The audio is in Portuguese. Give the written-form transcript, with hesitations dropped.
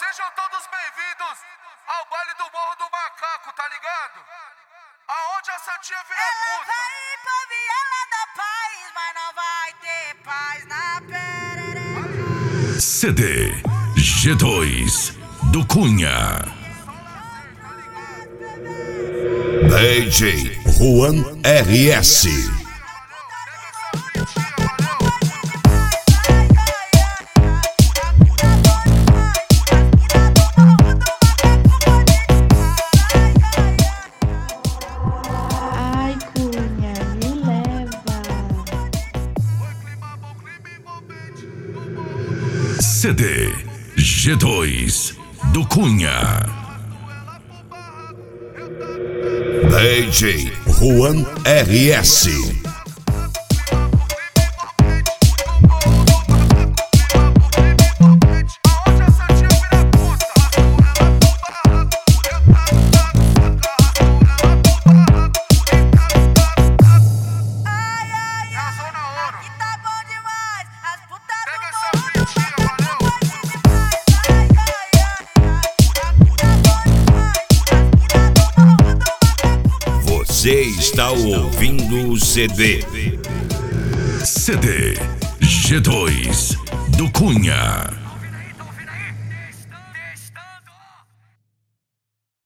Sejam todos bem-vindos ao baile do Morro do Macaco, tá ligado? Aonde a Santinha vira Ela puta. vai ir pra viela da paz, mas não vai ter paz na perereca. CD G2 do Cunha. DJ Juan RS. Ai, Cunha, me leva. CD G2 do Cunha. DJ Juan RS. Aqui tá bom demais, as putas do Pega essa morro fitinha, não valeu. vai de paz. Você está ouvindo o CD CD G2 do Cunha.